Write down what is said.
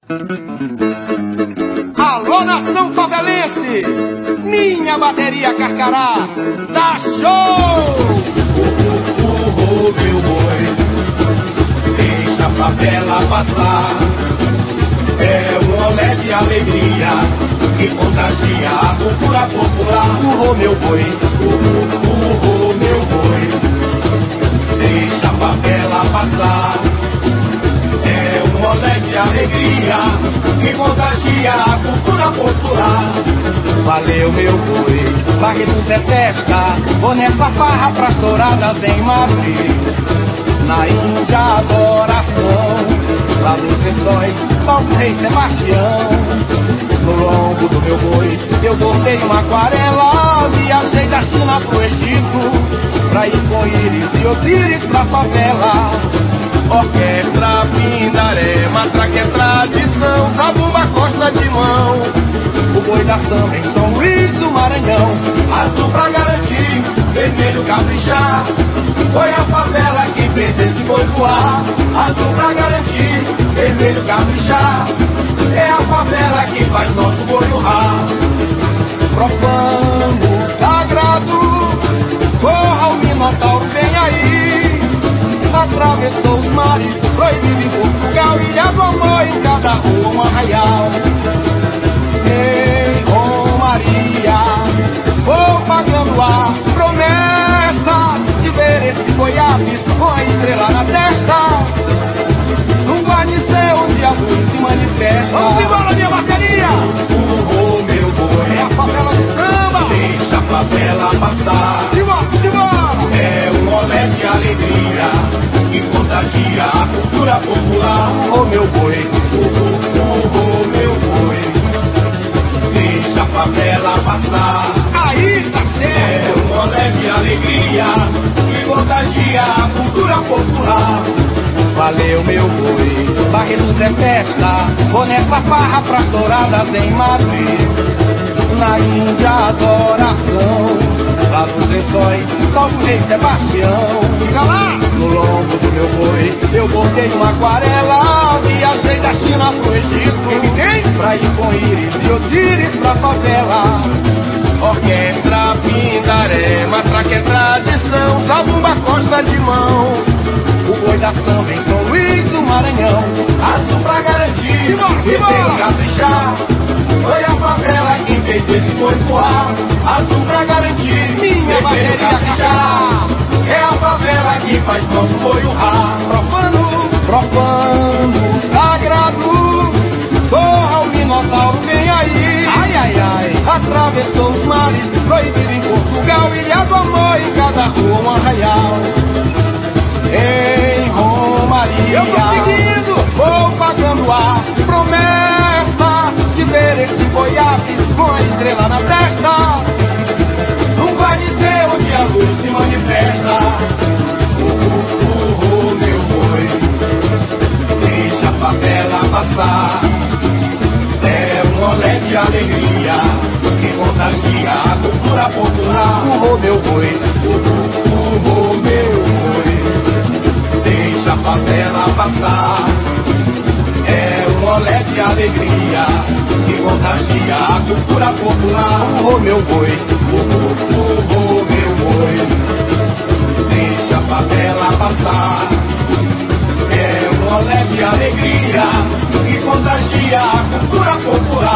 Alô, nação favelense, minha bateria Carcará, dá show! Meu boi, deixa a favela passar. É um olé de alegria que contagia a cultura popular. Meu boi, meu boi, deixa a favela passar. É um olé de alegria que contagia a cultura popular. Valeu, meu boi, Barretos é festa, vou nessa farra pras douradas em Madrid. Na Índia, adoração, lá nos Lençóis, Salve Rei Sebastião. No lombo do meu boi, eu botei uma aquarela, viajei da China pro Egito, pra ir com Íris e Osíris pra favela. Orquestra, pindaré, matraca é tradição, zabumba costa de mão. O boi da samba em São Luís do Maranhão. Azul pra garantir, vermelho caprichar. Foi a favela que fez esse boi voar. Azul pra garantir, vermelho caprichar. É a favela que faz nosso boi urrar. Profano, sagrado, corra o Minotauro, vem aí. Atravessou os mares, proibido em Portugal, Ilha do Amor, em cada rua um arraial. Ei, Maria, vou pagando a promessa de ver esse Goiás com a estrela na testa. Num guarnição onde a luz se manifesta. Vamos embora, minha bateria! Meu boi, é a favela do samba. Deixa a favela passar. Simbora! É um olé de alegria que contagia a cultura popular. Meu boi, meu boi, deixa a favela passar. Aí tá certo. É um olé de alegria que contagia a cultura popular. Valeu, meu boi, Barretos é festa, vou nessa farra pras douradas em Madrid. Na Índia, adoração, lá nos Lençóis, Salve Rei Sebastião. Fica lá! No lombo do meu boi, eu botei uma aquarela, viajei da China pro Egito, pra ir com Íris e Osíris pra favela. Orquestra, pindaré, matraca é tradição, zabumba costa de mão. O boi da samba em São Luís do Maranhão. Azul pra garantir, vermelho caprichar. Foi a favela que fez esse boi voar. Azul pra garantir, minha bateria caprichar. É a favela que faz nosso boi urrar. Profano, sagrado, corra o Minotauro, vem aí. Ai, atravessou os mares, proibido em Portugal, Ilha do Amor, em cada rua um arraial. Em Romaria, eu tô seguindo, vou pagando a promessa de ver esse Goiás com a estrela na testa. Não vai dizer onde a luz se manifesta. Meu boi, deixa a favela passar. É um olé de alegria que contagia a cultura popular. Meu boi, meu boi, deixa a favela passar. É um olé de alegria que contagia a cultura popular. Meu boi, meu boi, deixa a favela passar. É um olé de alegria que contagia a cultura popular.